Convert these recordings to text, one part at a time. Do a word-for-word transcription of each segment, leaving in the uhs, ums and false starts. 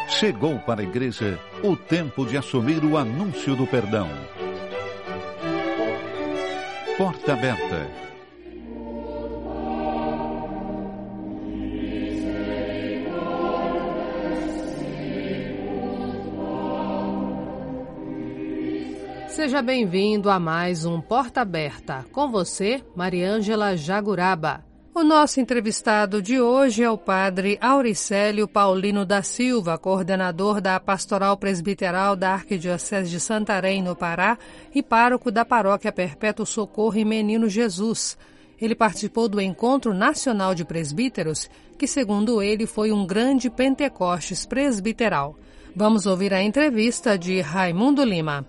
Chegou para a igreja o tempo de assumir o anúncio do perdão. Porta aberta. Seja bem-vindo a mais um Porta Aberta. Com você, Mariângela Jaguraba. O nosso entrevistado de hoje é o padre Auricélio Paulino da Silva, coordenador da Pastoral Presbiteral da Arquidiocese de Santarém, no Pará, e pároco da Paróquia Perpétuo Socorro e Menino Jesus. Ele participou do Encontro Nacional de Presbíteros, que, segundo ele, foi um grande Pentecostes presbiteral. Vamos ouvir a entrevista de Raimundo Lima.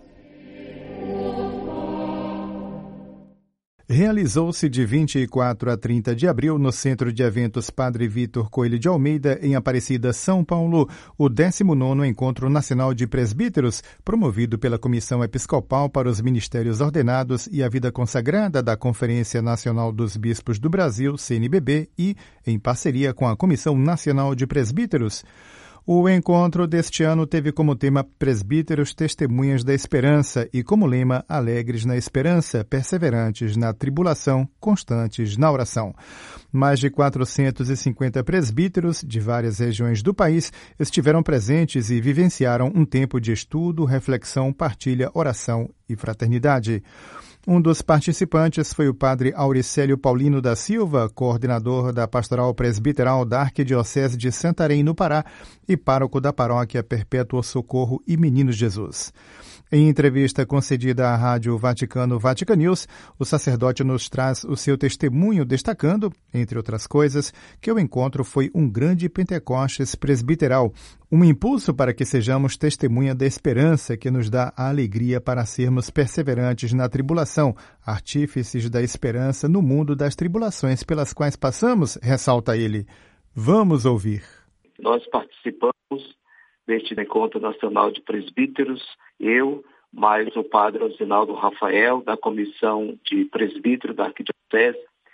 Realizou-se de vinte e quatro a trinta de abril no Centro de Eventos Padre Vitor Coelho de Almeida, em Aparecida, São Paulo, o décimo nono Encontro Nacional de Presbíteros, promovido pela Comissão Episcopal para os Ministérios Ordenados e a Vida Consagrada da Conferência Nacional dos Bispos do Brasil, C N B B, e em parceria com a Comissão Nacional de Presbíteros. O encontro deste ano teve como tema Presbíteros Testemunhas da Esperança e como lema Alegres na Esperança, perseverantes na tribulação, constantes na oração. Mais de quatrocentos e cinquenta presbíteros de várias regiões do país estiveram presentes e vivenciaram um tempo de estudo, reflexão, partilha, oração e fraternidade. Um dos participantes foi o padre Auricélio Paulino da Silva, coordenador da Pastoral Presbiteral da Arquidiocese de Santarém, no Pará, e pároco da Paróquia Perpétuo Socorro e Menino Jesus. Em entrevista concedida à Rádio Vaticano Vatican News, o sacerdote nos traz o seu testemunho, destacando, entre outras coisas, que o encontro foi um grande Pentecostes presbiteral, um impulso para que sejamos testemunha da esperança que nos dá a alegria para sermos perseverantes na tribulação, artífices da esperança no mundo das tribulações pelas quais passamos, ressalta ele. Vamos ouvir. Nós participamos deste Encontro Nacional de Presbíteros, eu, mais o padre Osinaldo Rafael, da Comissão de Presbítero da Arquidiocese,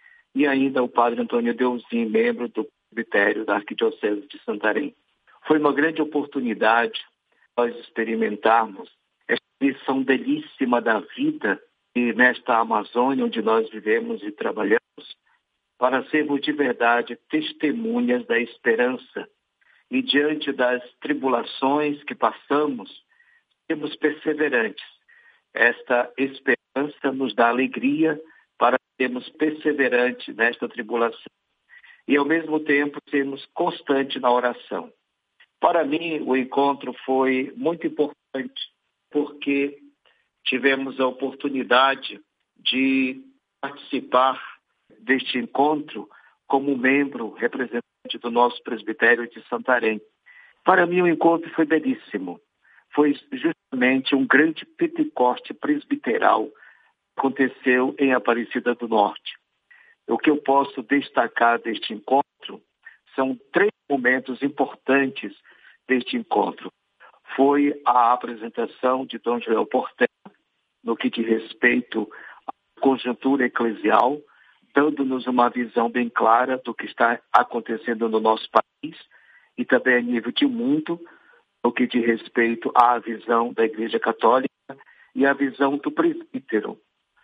e ainda o padre Antônio Deusim, membro do presbitério da Arquidiocese de Santarém. Foi uma grande oportunidade nós experimentarmos esta lição belíssima da vida e nesta Amazônia onde nós vivemos e trabalhamos, para sermos de verdade testemunhas da esperança. E diante das tribulações que passamos, sermos perseverantes. Esta esperança nos dá alegria para sermos perseverantes nesta tribulação. E, ao mesmo tempo, sermos constantes na oração. Para mim, o encontro foi muito importante, porque tivemos a oportunidade de participar deste encontro como membro representante do nosso presbitério de Santarém. Para mim, o encontro foi belíssimo. Foi justamente um grande Pentecoste presbiteral que aconteceu em Aparecida do Norte. O que eu posso destacar deste encontro são três momentos importantes deste encontro. Foi a apresentação de Dom Joel Portela, no que diz respeito à conjuntura eclesial, dando-nos uma visão bem clara do que está acontecendo no nosso país e também a nível de mundo, no que diz respeito à visão da Igreja Católica e à visão do presbítero.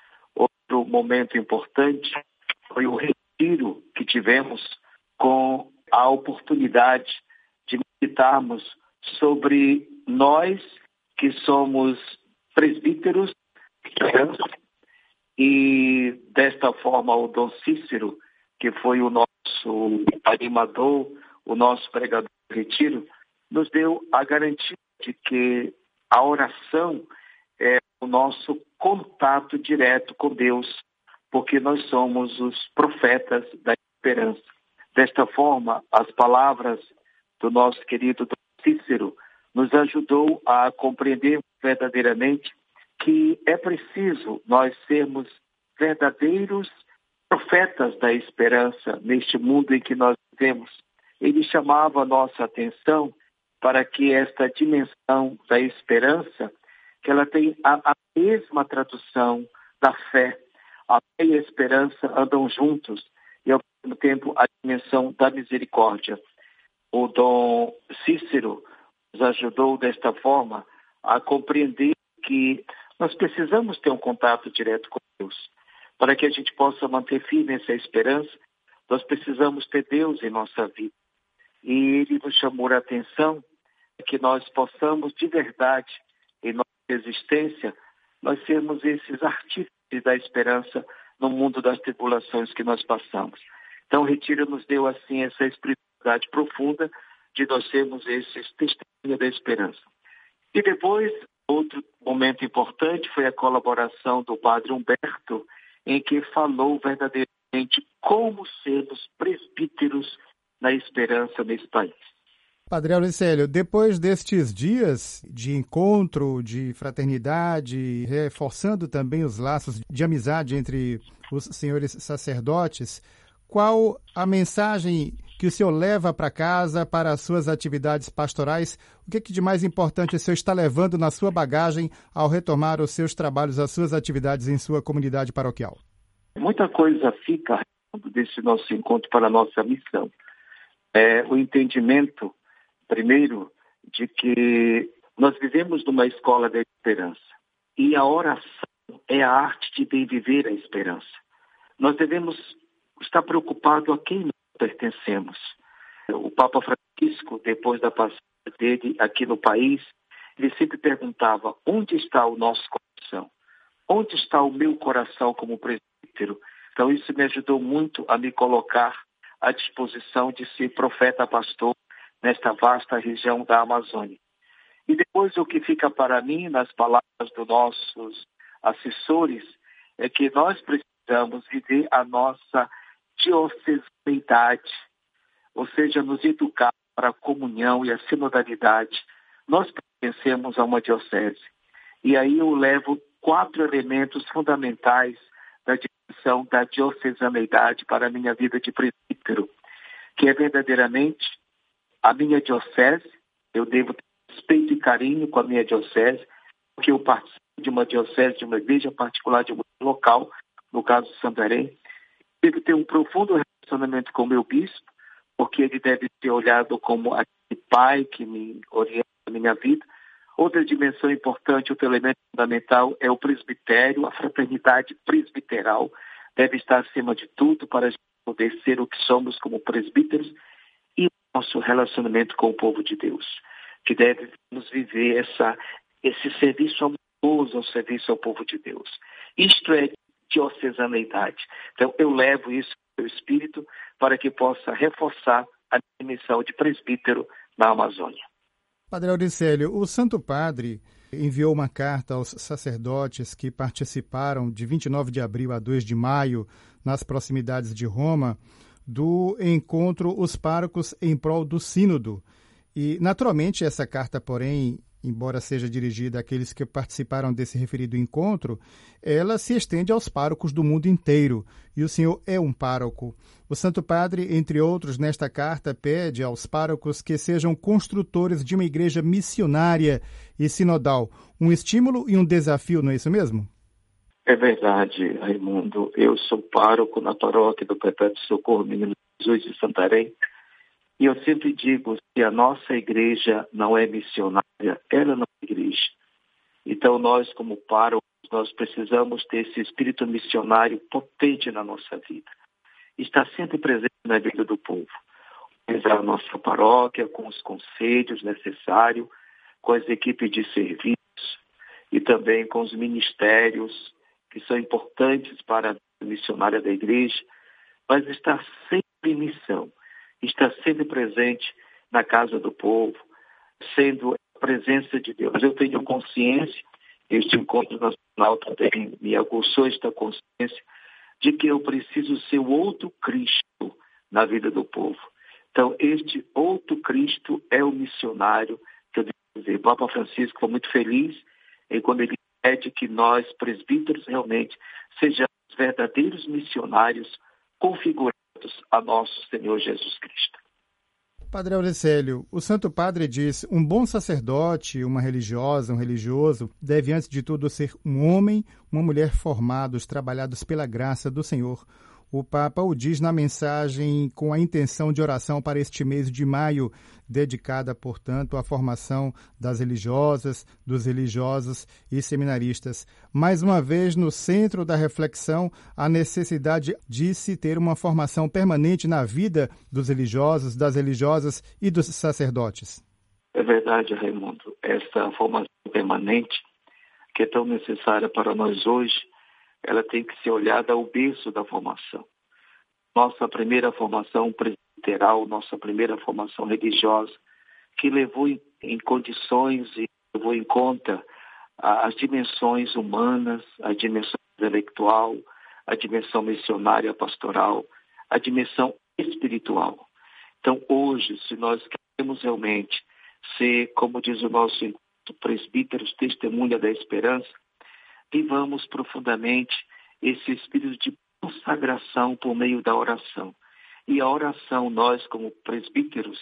Outro momento importante foi o retiro que tivemos com a oportunidade de meditarmos sobre nós que somos presbíteros e desta forma o Dom Cícero, que foi o nosso animador, o nosso pregador do retiro, nos deu a garantia de que a oração é o nosso contato direto com Deus, porque nós somos os profetas da esperança. Desta forma, as palavras do nosso querido Dom Cícero nos ajudou a compreender verdadeiramente que é preciso nós sermos verdadeiros profetas da esperança neste mundo em que nós vivemos. Ele chamava a nossa atenção para que esta dimensão da esperança, que ela tem a, a mesma tradução da fé. A fé e a esperança andam juntos e, ao mesmo tempo, a dimensão da misericórdia. O Dom Cícero nos ajudou desta forma a compreender que nós precisamos ter um contato direto com Deus. Para que a gente possa manter firme essa esperança, nós precisamos ter Deus em nossa vida. E Ele nos chamou a atenção que nós possamos, de verdade, em nossa existência, nós sermos esses artífices da esperança no mundo das tribulações que nós passamos. Então, o Retiro nos deu, assim, essa espiritualidade profunda de nós sermos esses testemunhas da esperança. E depois, outro momento importante foi a colaboração do Padre Humberto, em que falou verdadeiramente como sermos presbíteros na esperança nesse país. Padre Auricélio, depois destes dias de encontro, de fraternidade, reforçando também os laços de amizade entre os senhores sacerdotes, qual a mensagem que o senhor leva para casa, para as suas atividades pastorais? O que, é que de mais importante o senhor está levando na sua bagagem ao retomar os seus trabalhos, as suas atividades em sua comunidade paroquial? Muita coisa fica desse nosso encontro para a nossa missão. É, o entendimento, primeiro, de que nós vivemos numa escola da esperança. E a oração é a arte de bem viver a esperança. Nós devemos estar preocupados a quem nós pertencemos. O Papa Francisco, depois da passagem dele aqui no país, ele sempre perguntava: onde está o nosso coração? Onde está o meu coração como presbítero? Então isso me ajudou muito a me colocar à disposição de ser profeta pastor nesta vasta região da Amazônia. E depois o que fica para mim, nas palavras dos nossos assessores, é que nós precisamos viver a nossa diocesanidade, ou seja, nos educar para a comunhão e a sinodalidade. Nós pertencemos a uma diocese. E aí eu levo quatro elementos fundamentais da dimensão da diocesaneidade para a minha vida de presbítero, que é verdadeiramente a minha diocese. Eu devo ter respeito e carinho com a minha diocese, porque eu participo de uma diocese, de uma igreja particular, de um local, no caso de Santarém. Devo ter um profundo relacionamento com o meu bispo, porque ele deve ser olhado como aquele pai que me orienta na minha vida. Outra dimensão importante, outro elemento fundamental é o presbitério, a fraternidade presbiteral deve estar acima de tudo para a gente poder ser o que somos como presbíteros, e o nosso relacionamento com o povo de Deus, que deve nos viver essa, esse serviço amoroso ao serviço ao povo de Deus. Isto é diocesaneidade. Então eu levo isso no meu espírito para que possa reforçar a minha missão de presbítero na Amazônia. Padre Auricélio, o Santo Padre enviou uma carta aos sacerdotes que participaram de vinte e nove de abril a dois de maio, nas proximidades de Roma, do encontro Os Párocos em Prol do Sínodo. E, naturalmente, essa carta, porém, embora seja dirigida àqueles que participaram desse referido encontro, ela se estende aos párocos do mundo inteiro, e o senhor é um pároco. O Santo Padre, entre outros, nesta carta, pede aos párocos que sejam construtores de uma igreja missionária e sinodal. Um estímulo e um desafio, não é isso mesmo? É verdade, Raimundo. Eu sou pároco na paróquia do Perpétuo Socorro Menino Jesus de Santarém. E eu sempre digo, se a nossa igreja não é missionária, ela não é igreja. Então nós, como párocos, nós precisamos ter esse espírito missionário potente na nossa vida. Está sempre presente na vida do povo. Organizar a nossa paróquia com os conselhos necessários, com as equipes de serviço e também com os ministérios que são importantes para a vida missionária da igreja, mas está sempre em missão. Está sempre presente na casa do povo, sendo a presença de Deus. Eu tenho consciência, este encontro nacional também me aguçou esta consciência, de que eu preciso ser o outro Cristo na vida do povo. Então, este outro Cristo é o missionário que eu devo dizer. O Papa Francisco foi muito feliz em quando ele pede que nós, presbíteros, realmente sejamos verdadeiros missionários configurados a nosso Senhor Jesus Cristo. Padre Auricélio, o Santo Padre diz: um bom sacerdote, uma religiosa, um religioso, deve antes de tudo ser um homem, uma mulher formados, trabalhados pela graça do Senhor. O Papa o diz na mensagem com a intenção de oração para este mês de maio, dedicada, portanto, à formação das religiosas, dos religiosos e seminaristas. Mais uma vez, no centro da reflexão, a necessidade de se ter uma formação permanente na vida dos religiosos, das religiosas e dos sacerdotes. É verdade, Raimundo. Essa formação permanente, que é tão necessária para nós hoje, ela tem que ser olhada ao berço da formação. Nossa primeira formação presbiteral, nossa primeira formação religiosa, que levou em, em condições e levou em conta as dimensões humanas, a dimensão intelectual, a dimensão missionária pastoral, a dimensão espiritual. Então, hoje, se nós queremos realmente ser, como diz o nosso presbíteros, testemunha da esperança, vivamos profundamente esse espírito de consagração por meio da oração. E a oração, nós como presbíteros,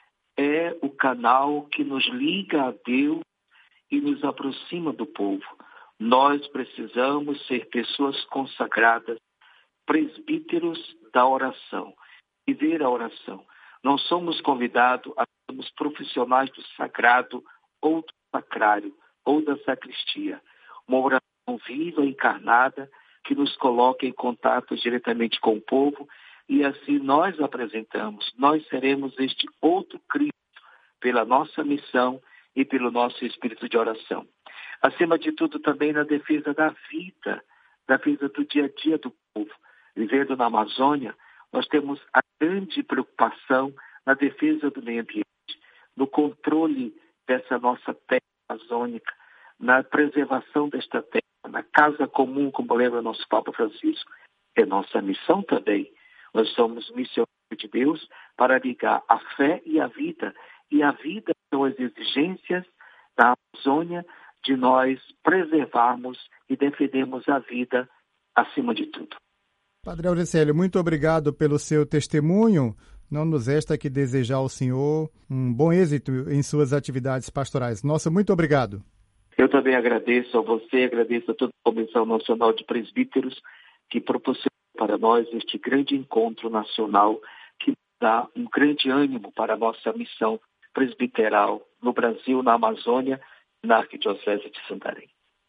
é o canal que nos liga a Deus e nos aproxima do povo. Nós precisamos ser pessoas consagradas, presbíteros da oração, viver a oração. Não somos convidados a sermos profissionais do sagrado ou do sacrário ou da sacristia. Uma oração viva, encarnada, que nos coloca em contato diretamente com o povo, e assim nós apresentamos, nós seremos este outro Cristo pela nossa missão e pelo nosso espírito de oração. Acima de tudo, também na defesa da vida, da vida do dia a dia do povo. Vivendo na Amazônia, nós temos a grande preocupação na defesa do meio ambiente, no controle dessa nossa terra amazônica, na preservação desta terra, na casa comum, como lembra nosso Papa Francisco. É nossa missão também. Nós somos missionários de Deus para ligar a fé e a vida. E a vida são as exigências da Amazônia de nós preservarmos e defendermos a vida acima de tudo. Padre Auricélio, muito obrigado pelo seu testemunho. Não nos resta que desejar ao senhor um bom êxito em suas atividades pastorais. Nossa, muito obrigado. Eu também agradeço a você, agradeço a toda a Comissão Nacional de Presbíteros que proporcionou para nós este grande encontro nacional que dá um grande ânimo para a nossa missão presbiteral no Brasil, na Amazônia e na Arquidiocese de Santarém.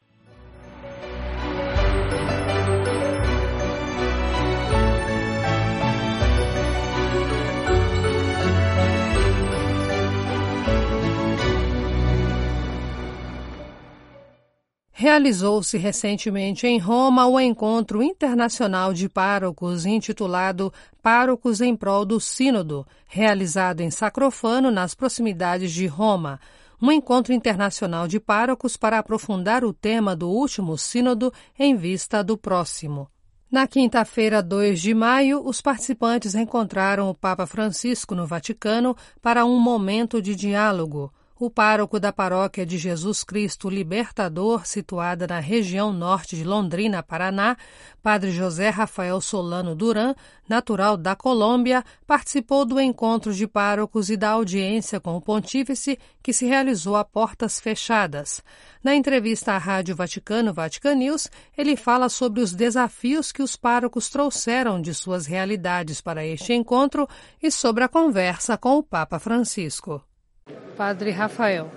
Realizou-se recentemente em Roma o Encontro Internacional de Párocos, intitulado Párocos em Prol do Sínodo, realizado em Sacrofano, nas proximidades de Roma. Um encontro internacional de párocos para aprofundar o tema do último sínodo em vista do próximo. Na quinta-feira, dois de maio, os participantes encontraram o Papa Francisco no Vaticano para um momento de diálogo. O pároco da Paróquia de Jesus Cristo Libertador, situada na região norte de Londrina, Paraná, Padre José Rafael Solano Duran, natural da Colômbia, participou do encontro de párocos e da audiência com o pontífice, que se realizou a portas fechadas. Na entrevista à Rádio Vaticano, Vatican News, ele fala sobre os desafios que os párocos trouxeram de suas realidades para este encontro e sobre a conversa com o Papa Francisco. Padre Rafael,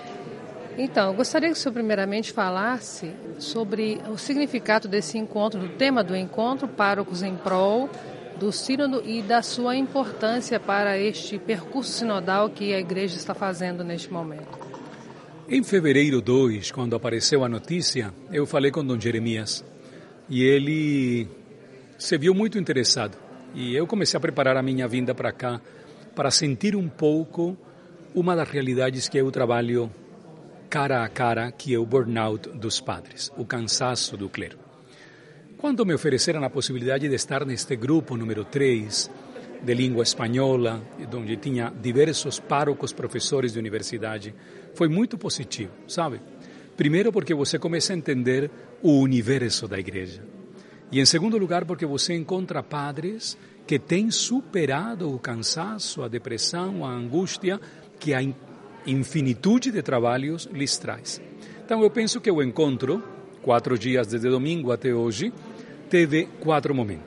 então, eu gostaria que o senhor primeiramente falasse sobre o significado desse encontro, do tema do encontro, Párocos em Prol do Sínodo, e da sua importância para este percurso sinodal que a Igreja está fazendo neste momento. Em fevereiro dois, quando apareceu a notícia, eu falei com Dom Jeremias e ele se viu muito interessado. E eu comecei a preparar a minha vinda para cá para sentir um pouco uma das realidades que eu trabalho cara a cara, que é o burnout dos padres, o cansaço do clero. Quando me ofereceram a possibilidade de estar neste grupo número três, de língua espanhola, onde tinha diversos párocos professores de universidade, foi muito positivo, sabe? Primeiro porque você começa a entender o universo da igreja. E em segundo lugar porque você encontra padres que têm superado o cansaço, a depressão, a angústia que a infinitude de trabalhos lhes traz. Então eu penso que o encontro, quatro dias desde domingo até hoje, teve quatro momentos.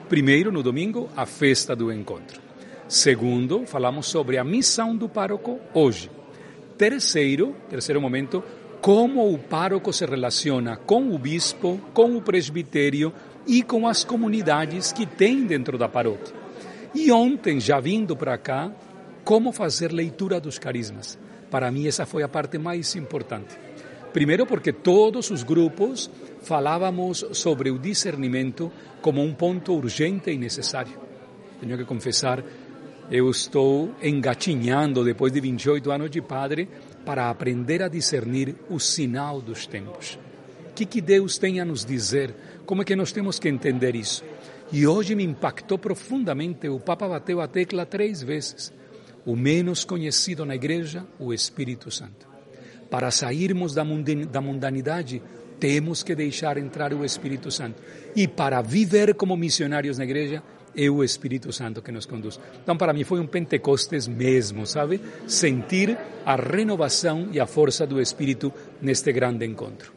Primeiro, no domingo, a festa do encontro. Segundo, falamos sobre a missão do pároco hoje. Terceiro, terceiro momento, como o pároco se relaciona com o bispo, com o presbitério e com as comunidades que tem dentro da paróquia. E ontem, já vindo para cá, como fazer leitura dos carismas. Para mim, essa foi a parte mais importante. Primeiro, porque todos os grupos falávamos sobre o discernimento como um ponto urgente e necessário. Tenho que confessar, eu estou engatinhando, depois de vinte e oito anos de padre, para aprender a discernir o sinal dos tempos. O que, que Deus tem a nos dizer? Como é que nós temos que entender isso? E hoje me impactou profundamente, o Papa bateu a tecla três vezes. O menos conhecido na igreja, o Espírito Santo. Para sairmos da mundanidade, temos que deixar entrar o Espírito Santo. E para viver como missionários na igreja, é o Espírito Santo que nos conduz. Então, para mim, foi um Pentecostes mesmo, sabe? Sentir a renovação e a força do Espírito neste grande encontro.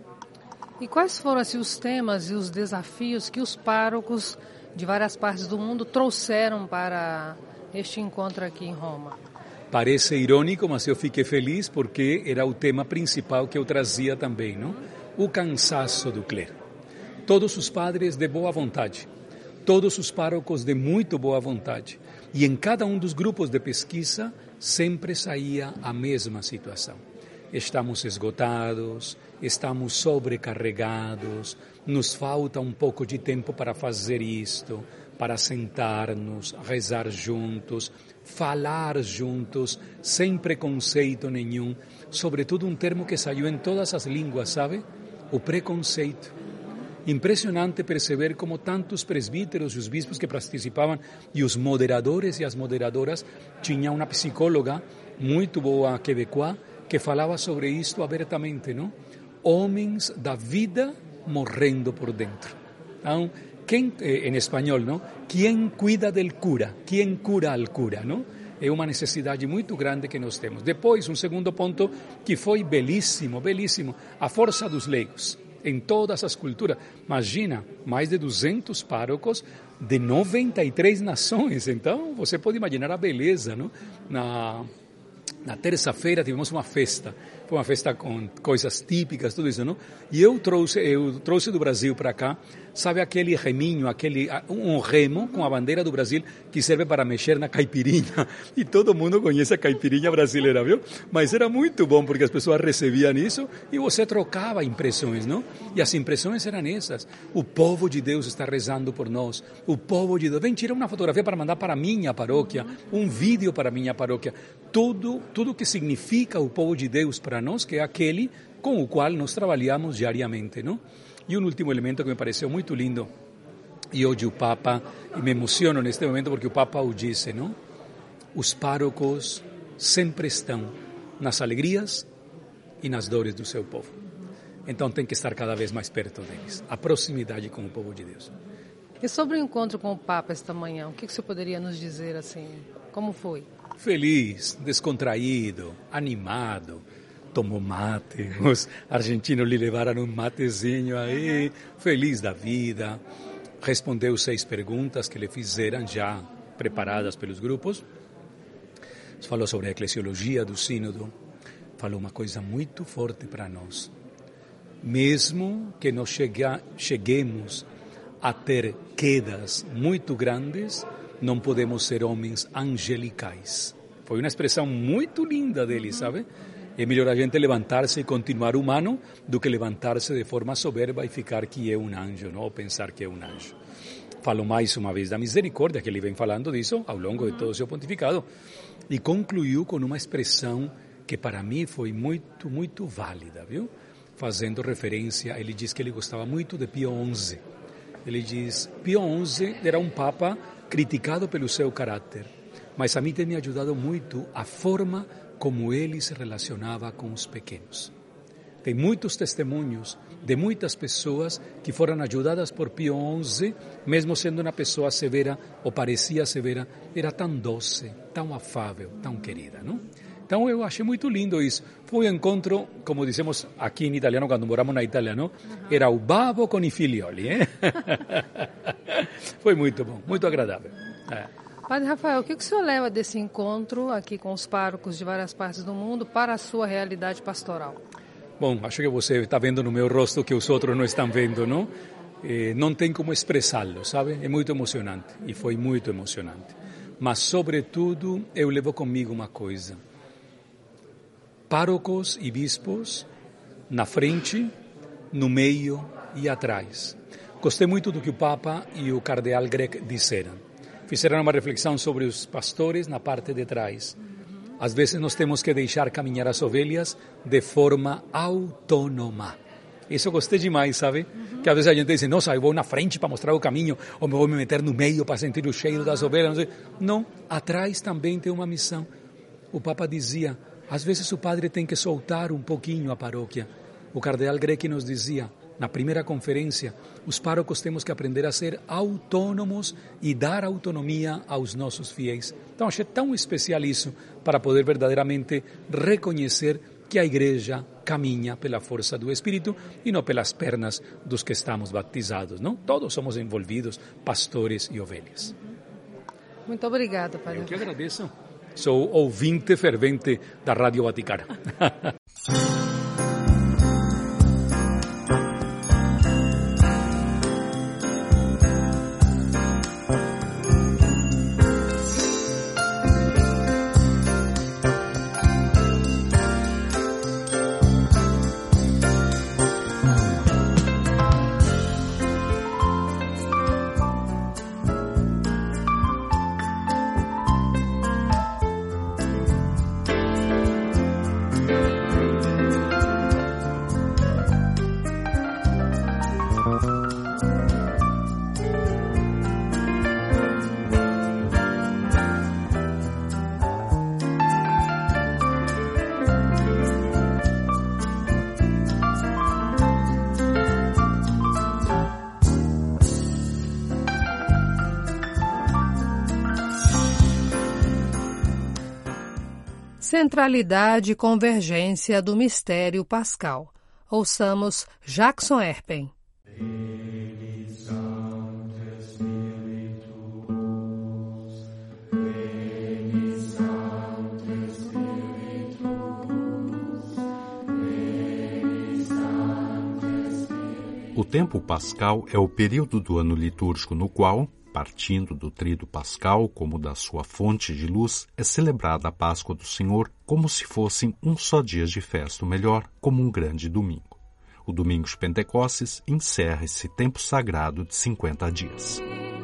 E quais foram assim, os temas e os desafios que os párocos de várias partes do mundo trouxeram para este encontro aqui em Roma? Parece irônico, mas eu fiquei feliz porque era o tema principal que eu trazia também, não? O cansaço do clero. Todos os padres de boa vontade, todos os párocos de muito boa vontade. E em cada um dos grupos de pesquisa sempre saía a mesma situação. Estamos esgotados, estamos sobrecarregados, nos falta um pouco de tempo para fazer isto, para sentar-nos, rezar juntos, falar juntos, sem preconceito nenhum, sobretudo um termo que saiu em todas as línguas, sabe? O preconceito. Impressionante perceber como tantos presbíteros e os bispos que participavam e os moderadores e as moderadoras, tinha uma psicóloga muito boa quebecoa que falava sobre isto abertamente, não? Homens da vida morrendo por dentro. Então, quem, em espanhol, não? Quem cuida del cura? Quem cura al cura, não? É uma necessidade muito grande que nós temos. Depois, um segundo ponto que foi belíssimo, belíssimo, a força dos leigos. Em todas as culturas. Imagina, mais de duzentos párocos de noventa e três nações. Então, você pode imaginar a beleza, não? Na, na terça-feira tivemos uma festa. Foi uma festa com coisas típicas, tudo isso, não? E eu trouxe, eu trouxe do Brasil para cá, sabe aquele reminho, aquele, um remo com a bandeira do Brasil que serve para mexer na caipirinha. E todo mundo conhece a caipirinha brasileira, viu? Mas era muito bom porque as pessoas recebiam isso e você trocava impressões, não? E as impressões eram essas. O povo de Deus está rezando por nós. O povo de Deus. Vem tirar uma fotografia para mandar para a minha paróquia, um vídeo para a minha paróquia. Tudo, tudo que significa o povo de Deus para nós, que é aquele com o qual nós trabalhamos diariamente, não? E um último elemento que me pareceu muito lindo, e hoje o Papa, e me emociono neste momento porque o Papa o disse, não? Os párocos sempre estão nas alegrias e nas dores do seu povo. Então tem que estar cada vez mais perto deles, a proximidade com o povo de Deus. E sobre o encontro com o Papa esta manhã, o que você poderia nos dizer assim? Como foi? Feliz, descontraído, animado. Tomou mate, os argentinos lhe levaram um matezinho aí, feliz da vida. Respondeu seis perguntas que lhe fizeram já preparadas pelos grupos. Falou sobre a eclesiologia do sínodo. Falou uma coisa muito forte para nós. Mesmo que nós chega, cheguemos a ter quedas muito grandes, não podemos ser homens angelicais. Foi uma expressão muito linda dele, sabe? É melhor a gente levantar-se e continuar humano do que levantar-se de forma soberba e ficar que é um anjo, não? Ou pensar que é um anjo. Falou mais uma vez da misericórdia, que ele vem falando disso ao longo de todo o seu pontificado. E concluiu com uma expressão que para mim foi muito, muito válida, viu? Fazendo referência, ele diz que ele gostava muito de Pio onze. Ele diz, Pio onze era um papa criticado pelo seu caráter, mas a mim tem me ajudado muito a forma como ele se relacionava com os pequenos. Tem muitos testemunhos de muitas pessoas que foram ajudadas por Pio onze, mesmo sendo uma pessoa severa, ou parecia severa, era tão doce, tão afável, tão querida, não? Então eu achei muito lindo isso. Foi um encontro, como dizemos aqui em italiano, quando moramos na Itália, não? Era o babo com i figlioli. Eh? Foi muito bom, muito agradável. É. Padre Rafael, o que o senhor leva desse encontro aqui com os párocos de várias partes do mundo para a sua realidade pastoral? Bom, acho que você está vendo no meu rosto que os outros não estão vendo, não? Eh, não tem como expressá-lo, sabe? É muito emocionante, e foi muito emocionante. Mas, sobretudo, eu levo comigo uma coisa. Párocos e bispos na frente, no meio e atrás. Gostei muito do que o Papa e o cardeal Grech disseram. Fizeram uma reflexão sobre os pastores na parte de trás. Às vezes nós temos que deixar caminhar as ovelhas de forma autônoma. Isso eu gostei demais, sabe? Uhum. Que às vezes a gente diz, nossa, eu vou na frente para mostrar o caminho, ou me vou me meter no meio para sentir o cheiro das ovelhas. Não, sei. Não, atrás também tem uma missão. O Papa dizia, às vezes o padre tem que soltar um pouquinho a paróquia. O cardeal Grech nos dizia, na primeira conferência, os párocos temos que aprender a ser autônomos e dar autonomia aos nossos fiéis. Então achei tão especial isso para poder verdadeiramente reconhecer que a igreja caminha pela força do Espírito e não pelas pernas dos que estamos batizados, não? Todos somos envolvidos, pastores e ovelhas. Muito obrigada, Padre. Eu que agradeço. Sou ouvinte fervente da Rádio Vaticana. Centralidade e convergência do mistério pascal. Ouçamos Jackson Erpen. O tempo pascal é o período do ano litúrgico no qual, partindo do tríduo pascal como da sua fonte de luz, é celebrada a Páscoa do Senhor como se fossem um só dia de festa, ou melhor, como um grande domingo. O domingo de Pentecostes encerra esse tempo sagrado de cinquenta dias.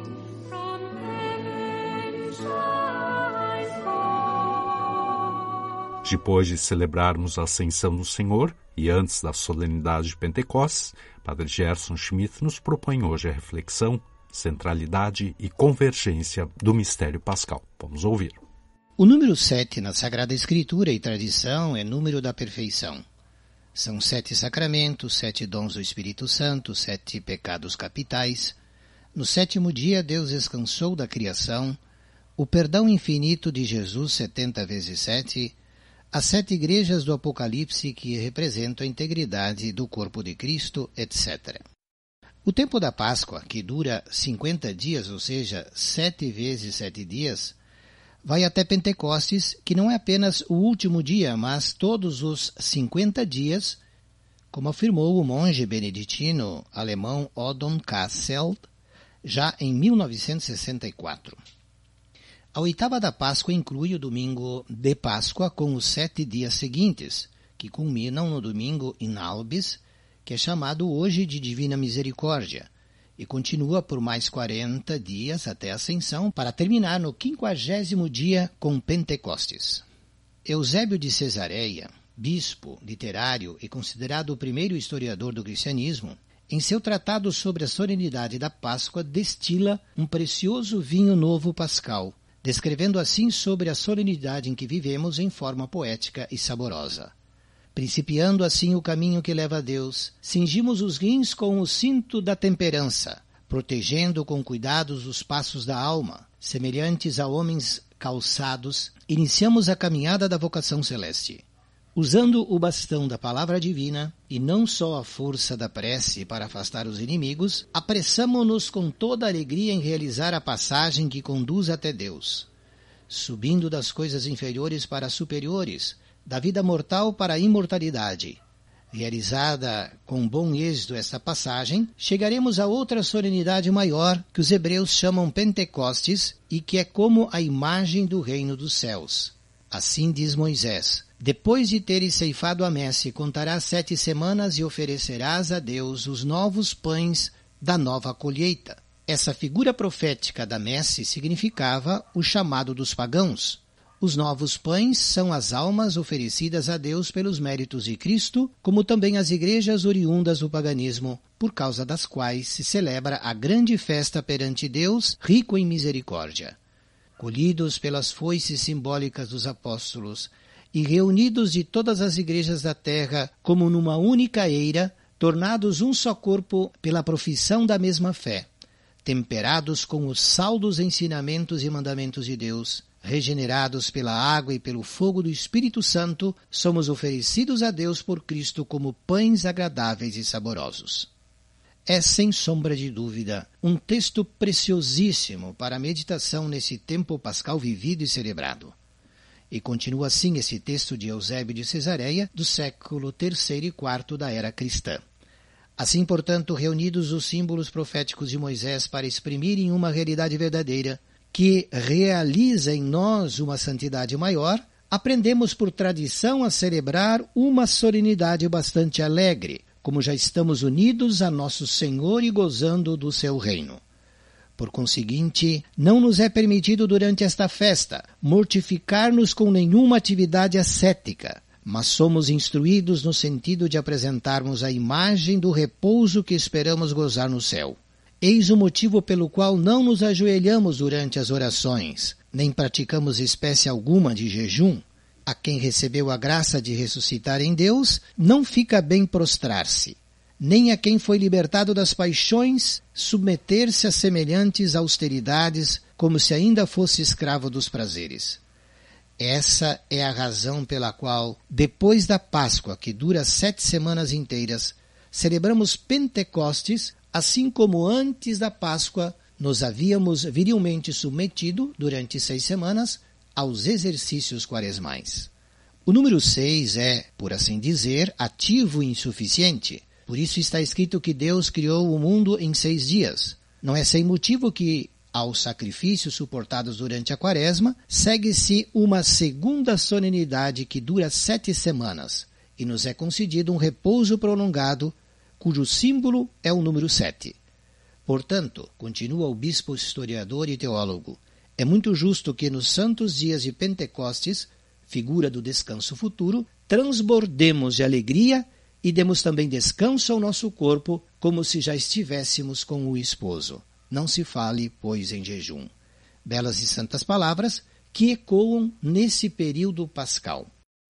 Depois de celebrarmos a Ascensão do Senhor e antes da solenidade de Pentecostes, Padre Gerson Schmidt nos propõe hoje a reflexão centralidade e convergência do mistério pascal. Vamos ouvir. O número sete na Sagrada Escritura e tradição é número da perfeição. São sete sacramentos, sete dons do Espírito Santo, sete pecados capitais. No sétimo dia, Deus descansou da criação, o perdão infinito de Jesus, setenta vezes sete, as sete igrejas do Apocalipse que representam a integridade do corpo de Cristo, etcétera. O tempo da Páscoa, que dura cinquenta dias, ou seja, sete vezes sete dias, vai até Pentecostes, que não é apenas o último dia, mas todos os cinquenta dias, como afirmou o monge beneditino alemão Odon Cassel, já em mil novecentos e sessenta e quatro. A oitava da Páscoa inclui o domingo de Páscoa com os sete dias seguintes, que culminam no domingo in albis, que é chamado hoje de Divina Misericórdia, e continua por mais quarenta dias até a Ascensão, para terminar no quinquagésimo dia com Pentecostes. Eusébio de Cesareia, bispo, literário e considerado o primeiro historiador do cristianismo, em seu tratado sobre a solenidade da Páscoa, destila um precioso vinho novo pascal, descrevendo assim sobre a solenidade em que vivemos em forma poética e saborosa. Principiando assim o caminho que leva a Deus, cingimos os rins com o cinto da temperança, protegendo com cuidados os passos da alma, semelhantes a homens calçados, iniciamos a caminhada da vocação celeste. Usando o bastão da palavra divina, e não só a força da prece para afastar os inimigos, apressamo-nos com toda a alegria em realizar a passagem que conduz até Deus, subindo das coisas inferiores para as superiores, da vida mortal para a imortalidade. Realizada com bom êxito esta passagem, chegaremos a outra solenidade maior que os hebreus chamam Pentecostes e que é como a imagem do reino dos céus. Assim diz Moisés: depois de teres ceifado a messe, contarás sete semanas e oferecerás a Deus os novos pães da nova colheita. Essa figura profética da messe significava o chamado dos pagãos. Os novos pães são as almas oferecidas a Deus pelos méritos de Cristo, como também as igrejas oriundas do paganismo, por causa das quais se celebra a grande festa perante Deus, rico em misericórdia. Colhidos pelas foices simbólicas dos apóstolos e reunidos de todas as igrejas da terra como numa única eira, tornados um só corpo pela profissão da mesma fé, temperados com os sal dos ensinamentos e mandamentos de Deus, regenerados pela água e pelo fogo do Espírito Santo, somos oferecidos a Deus por Cristo como pães agradáveis e saborosos. É, sem sombra de dúvida, um texto preciosíssimo para a meditação nesse tempo pascal vivido e celebrado. E continua assim esse texto de Eusébio de Cesareia, do século terceiro e quarto da era cristã. Assim, portanto, reunidos os símbolos proféticos de Moisés para exprimirem uma realidade verdadeira, que realiza em nós uma santidade maior, aprendemos por tradição a celebrar uma solenidade bastante alegre, como já estamos unidos a nosso Senhor e gozando do seu reino. Por conseguinte, não nos é permitido durante esta festa mortificar-nos com nenhuma atividade ascética, mas somos instruídos no sentido de apresentarmos a imagem do repouso que esperamos gozar no céu. Eis o motivo pelo qual não nos ajoelhamos durante as orações, nem praticamos espécie alguma de jejum. A quem recebeu a graça de ressuscitar em Deus, não fica bem prostrar-se, nem a quem foi libertado das paixões submeter-se a semelhantes austeridades, como se ainda fosse escravo dos prazeres. Essa é a razão pela qual, depois da Páscoa, que dura sete semanas inteiras, celebramos Pentecostes, assim como antes da Páscoa nos havíamos virilmente submetido, durante seis semanas, aos exercícios quaresmais. O número seis é, por assim dizer, ativo e insuficiente. Por isso está escrito que Deus criou o mundo em seis dias. Não é sem motivo que, aos sacrifícios suportados durante a quaresma, segue-se uma segunda solenidade que dura sete semanas, e nos é concedido um repouso prolongado, cujo símbolo é o número sete. Portanto, continua o bispo historiador e teólogo, é muito justo que nos santos dias de Pentecostes, figura do descanso futuro, transbordemos de alegria e demos também descanso ao nosso corpo, como se já estivéssemos com o esposo. Não se fale, pois, em jejum. Belas e santas palavras que ecoam nesse período pascal.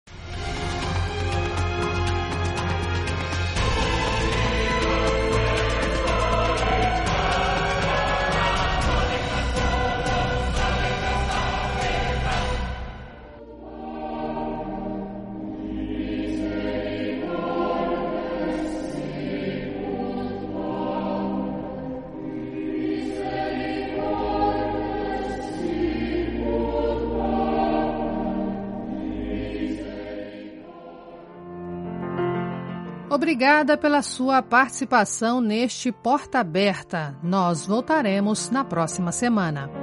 Obrigada pela sua participação neste Porta Aberta. Nós voltaremos na próxima semana.